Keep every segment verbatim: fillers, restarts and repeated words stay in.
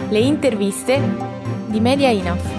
Le interviste di Media I N A F.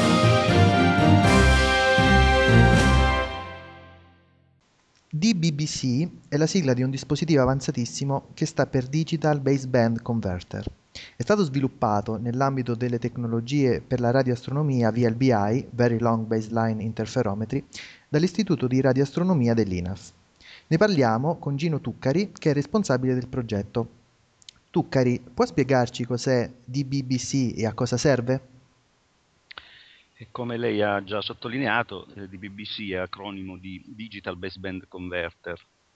D B B C è la sigla di un dispositivo avanzatissimo che sta per Digital Baseband Converter. È stato sviluppato nell'ambito delle tecnologie per la radioastronomia V L B I, Very Long Baseline Interferometry, dall'Istituto di Radioastronomia dell'I N A F. Ne parliamo con Gino Tuccari, che è responsabile del progetto. Tuccari, può spiegarci cos'è D B B C e a cosa serve? E come lei ha già sottolineato, eh, D B B C è acronimo di Digital Baseband Converter.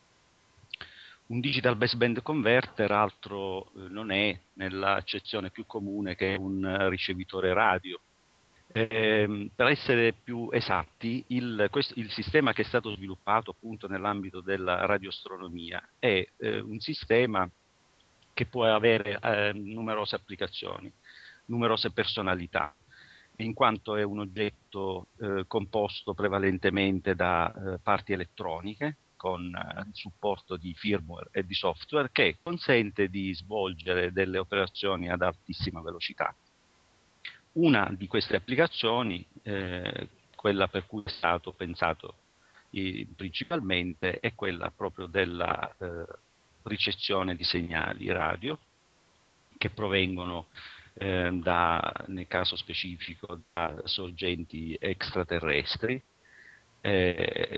Un Digital Baseband Converter altro eh, non è, nell'accezione più comune, che un eh, ricevitore radio. Eh, per essere più esatti, il, questo, il sistema che è stato sviluppato appunto nell'ambito della radioastronomia è eh, un sistema che può avere eh, numerose applicazioni, numerose personalità, in quanto è un oggetto eh, composto prevalentemente da eh, parti elettroniche, con eh, il supporto di firmware e di software, che consente di svolgere delle operazioni ad altissima velocità. Una di queste applicazioni, eh, quella per cui è stato pensato eh, principalmente, è quella proprio della eh, ricezione di segnali radio che provengono eh, da, nel caso specifico, da sorgenti extraterrestri, eh,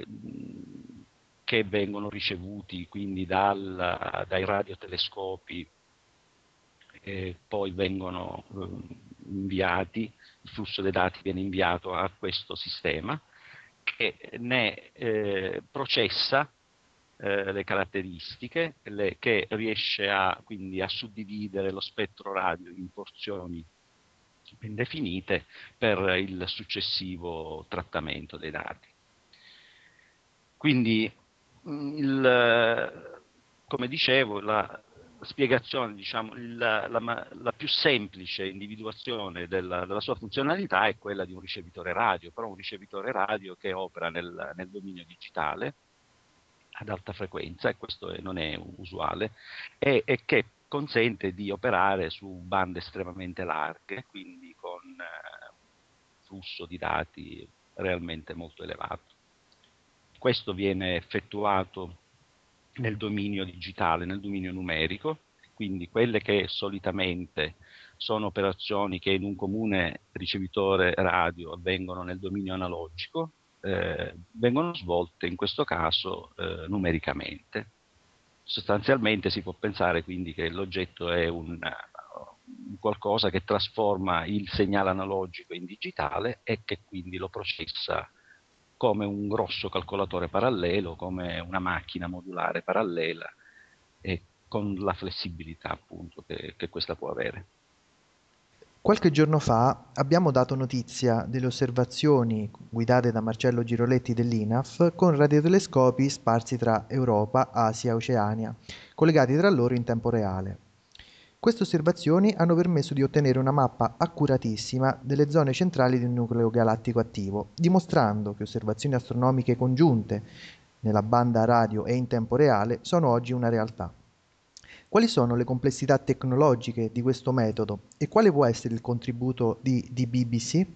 che vengono ricevuti quindi dal, dai radiotelescopi e poi vengono eh, inviati, il flusso dei dati viene inviato a questo sistema che ne eh, processa eh, le caratteristiche, le, che riesce a, quindi a suddividere lo spettro radio in porzioni ben definite per il successivo trattamento dei dati. Quindi, il, come dicevo, la spiegazione, diciamo, la, la, la più semplice individuazione della, della sua funzionalità è quella di un ricevitore radio, però un ricevitore radio che opera nel, nel dominio digitale ad alta frequenza, e questo è, non è usuale, e, e che consente di operare su bande estremamente larghe, quindi con eh, un flusso di dati realmente molto elevato. Questo viene effettuato nel dominio digitale, nel dominio numerico, quindi quelle che solitamente sono operazioni che in un comune ricevitore radio avvengono nel dominio analogico, eh, vengono svolte in questo caso eh, numericamente. Sostanzialmente si può pensare quindi che l'oggetto è un, un qualcosa che trasforma il segnale analogico in digitale e che quindi lo processa come un grosso calcolatore parallelo, come una macchina modulare parallela, e con la flessibilità appunto che, che questa può avere. Qualche giorno fa abbiamo dato notizia delle osservazioni guidate da Marcello Giroletti dell'I N A F con radiotelescopi sparsi tra Europa, Asia e Oceania, collegati tra loro in tempo reale. Queste osservazioni hanno permesso di ottenere una mappa accuratissima delle zone centrali del nucleo galattico attivo, dimostrando che osservazioni astronomiche congiunte nella banda radio e in tempo reale sono oggi una realtà. Quali sono le complessità tecnologiche di questo metodo e quale può essere il contributo di D B B C?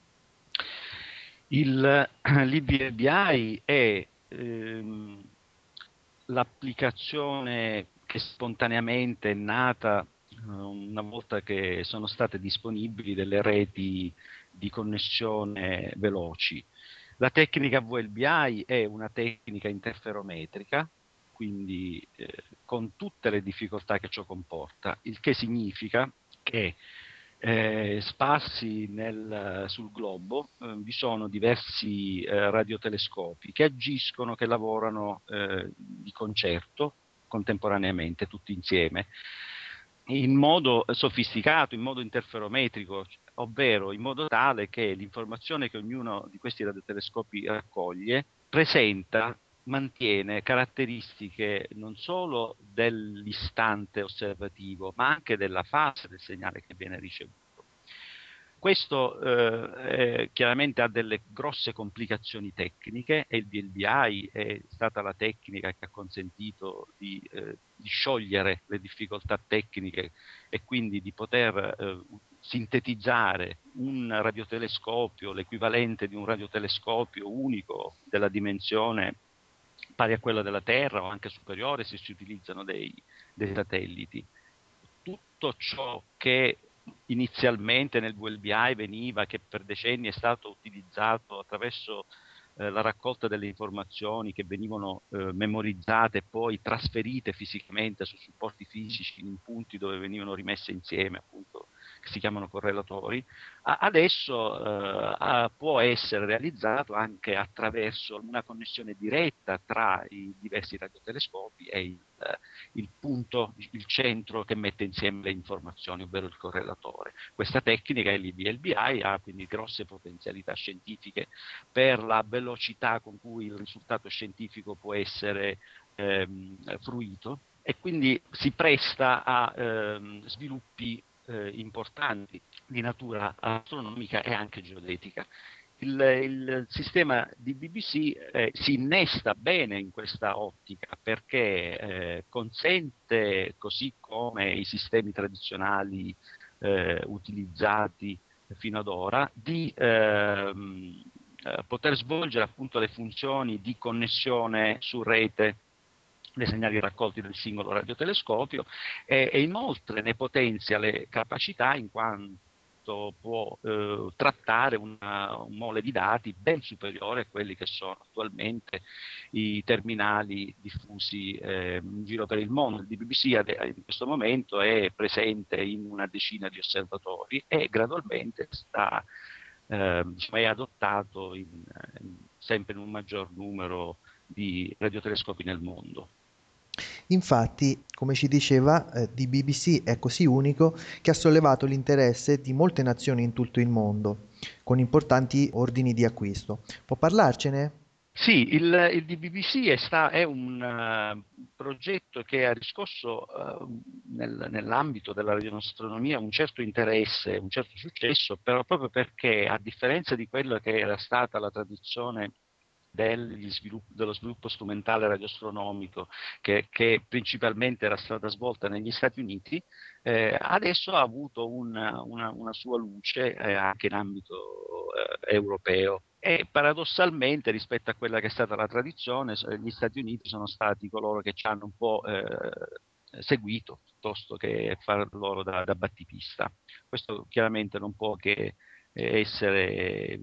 Il, l'I B B I è ehm, l'applicazione che spontaneamente è nata una volta che sono state disponibili delle reti di connessione veloci. La tecnica V L B I è una tecnica interferometrica, quindi eh, con tutte le difficoltà che ciò comporta, il che significa che eh, sparsi nel, sul globo eh, vi sono diversi eh, radiotelescopi che agiscono, che lavorano eh, di concerto contemporaneamente, tutti insieme, in modo sofisticato, in modo interferometrico, ovvero in modo tale che l'informazione che ognuno di questi radiotelescopi raccoglie presenta, mantiene caratteristiche non solo dell'istante osservativo, ma anche della fase del segnale che viene ricevuto. Questo eh, eh, chiaramente ha delle grosse complicazioni tecniche e il D L B I è stata la tecnica che ha consentito di, eh, di sciogliere le difficoltà tecniche e quindi di poter eh, sintetizzare un radiotelescopio, l'equivalente di un radiotelescopio unico della dimensione pari a quella della Terra o anche superiore se si utilizzano dei, dei satelliti. Tutto ciò che inizialmente nel V L B I veniva, che per decenni è stato utilizzato attraverso eh, la raccolta delle informazioni che venivano eh, memorizzate e poi trasferite fisicamente su supporti fisici in punti dove venivano rimesse insieme, appunto, che si chiamano correlatori, a- adesso eh, a- può essere realizzato anche attraverso una connessione diretta tra i diversi radiotelescopi e il, il punto, il centro che mette insieme le informazioni, ovvero il correlatore. Questa tecnica, il V L B I, ha quindi grosse potenzialità scientifiche per la velocità con cui il risultato scientifico può essere ehm, fruito e quindi si presta a ehm, sviluppi eh, importanti di natura astronomica e anche geodetica. Il, il sistema di B B C eh, si innesta bene in questa ottica perché eh, consente, così come i sistemi tradizionali eh, utilizzati fino ad ora, di ehm, eh, poter svolgere appunto le funzioni di connessione su rete dei segnali raccolti dal singolo radiotelescopio e, e inoltre ne potenzia le capacità in quanto può eh, trattare una, un mole di dati ben superiore a quelli che sono attualmente i terminali diffusi eh, in giro per il mondo. Il B B C in questo momento è presente in una decina di osservatori e gradualmente sta, eh, diciamo, è adottato in, in, sempre in un maggior numero di radiotelescopi nel mondo. Infatti, come ci diceva, eh, di B B C è così unico che ha sollevato l'interesse di molte nazioni in tutto il mondo, con importanti ordini di acquisto. Può parlarcene? Sì, il, il D B B C è, sta, è un uh, progetto che ha riscosso uh, nel, nell'ambito della radioastronomia un certo interesse, un certo successo, però proprio perché, a differenza di quello che era stata la tradizione degli svilupp- dello sviluppo strumentale radioastronomico, che, che principalmente era stata svolta negli Stati Uniti, eh, adesso ha avuto una, una, una sua luce eh, anche in ambito eh, europeo. E paradossalmente, rispetto a quella che è stata la tradizione, gli Stati Uniti sono stati coloro che ci hanno un po' eh, seguito, piuttosto che far loro da, da battipista. Questo chiaramente non può che essere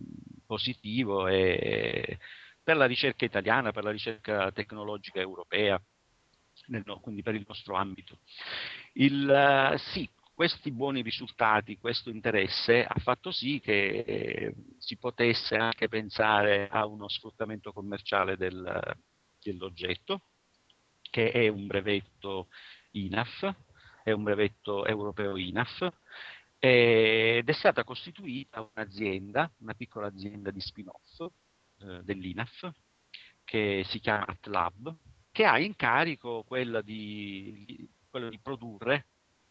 positivo e per la ricerca italiana, per la ricerca tecnologica europea, nel, quindi per il nostro ambito. Il, uh, sì, questi buoni risultati, questo interesse ha fatto sì che eh, si potesse anche pensare a uno sfruttamento commerciale del, dell'oggetto, che è un brevetto I N A F, è un brevetto europeo I N A F, ed è stata costituita un'azienda, una piccola azienda di spin-off eh, dell'I N A F, che si chiama ArtLab, che ha in carico quella di, quello di produrre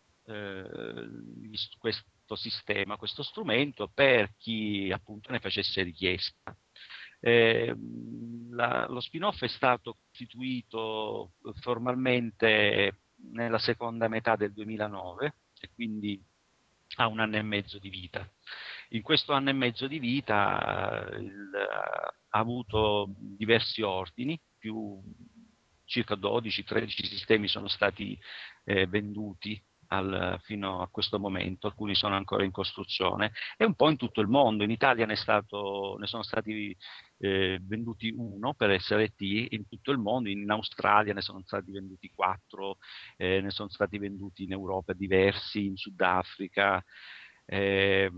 eh, questo sistema, questo strumento per chi appunto ne facesse richiesta. Eh, la, lo spin-off è stato costituito formalmente nella seconda metà del duemilanove e quindi ha un anno e mezzo di vita. In questo anno e mezzo di vita il, ha avuto diversi ordini, più circa dodici tredici sistemi sono stati eh, venduti al, fino a questo momento, alcuni sono ancora in costruzione, e un po' in tutto il mondo. In Italia ne, è stato, ne sono stati eh, venduti uno per S R T, in tutto il mondo, in Australia ne sono stati venduti quattro, eh, ne sono stati venduti in Europa diversi, in Sudafrica, eh,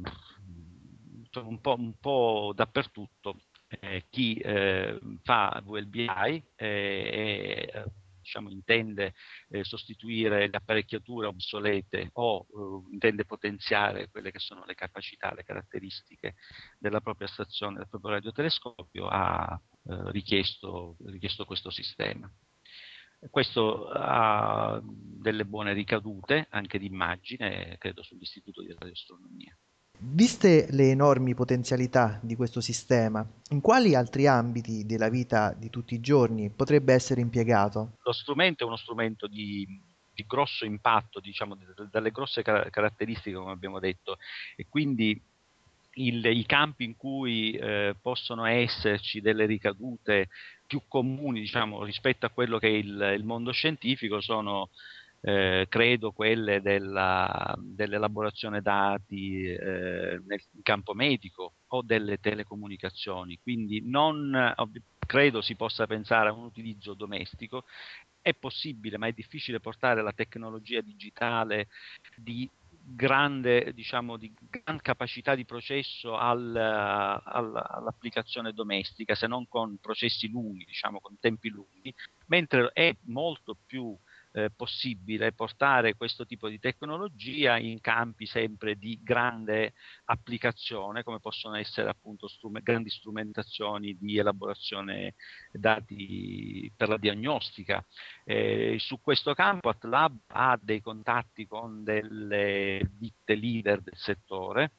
un po', un po' dappertutto. Eh, chi eh, fa V L B I e eh, diciamo, intende eh, sostituire le apparecchiature obsolete o eh, intende potenziare quelle che sono le capacità, le caratteristiche della propria stazione, del proprio radiotelescopio, ha eh, richiesto, richiesto questo sistema. Questo ha delle buone ricadute anche di immagine, credo, sull'Istituto di Radioastronomia. Viste le enormi potenzialità di questo sistema, in quali altri ambiti della vita di tutti i giorni potrebbe essere impiegato? Lo strumento è uno strumento di, di grosso impatto, diciamo, dalle grosse car- caratteristiche, come abbiamo detto, e quindi il, i campi in cui eh, possono esserci delle ricadute più comuni, diciamo, rispetto a quello che è il, il mondo scientifico sono, eh, credo, quelle della, dell'elaborazione dati eh, nel campo medico o delle telecomunicazioni. Quindi non ovvi- credo si possa pensare a un utilizzo domestico. È possibile, ma è difficile portare la tecnologia digitale di grande, diciamo, di gran capacità di processo al, al, all'applicazione domestica, se non con processi lunghi, diciamo, con tempi lunghi, mentre è molto più eh, possibile portare questo tipo di tecnologia in campi sempre di grande applicazione, come possono essere appunto strum- grandi strumentazioni di elaborazione dati per la diagnostica. Eh, su questo campo AtLab ha dei contatti con delle ditte leader del settore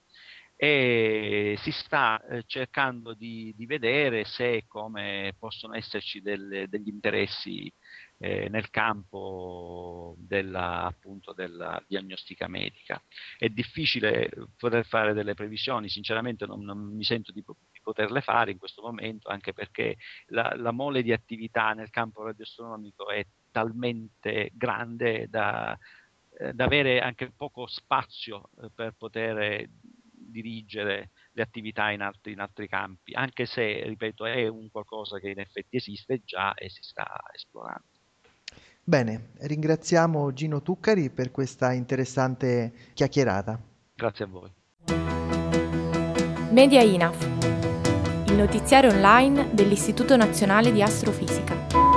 e si sta eh, cercando di, di vedere se e come possono esserci delle, degli interessi eh, nel campo della, appunto, della diagnostica medica. È difficile poter fare delle previsioni, sinceramente non, non mi sento di, di poterle fare in questo momento, anche perché la, la mole di attività nel campo radioastronomico è talmente grande da, eh, da avere anche poco spazio eh, per poter dirigere le attività in altri, in altri campi, anche se, ripeto, è un qualcosa che in effetti esiste già e si sta esplorando. Bene, ringraziamo Gino Tuccari per questa interessante chiacchierata. Grazie a voi. Media I N A F, il notiziario online dell'Istituto Nazionale di Astrofisica.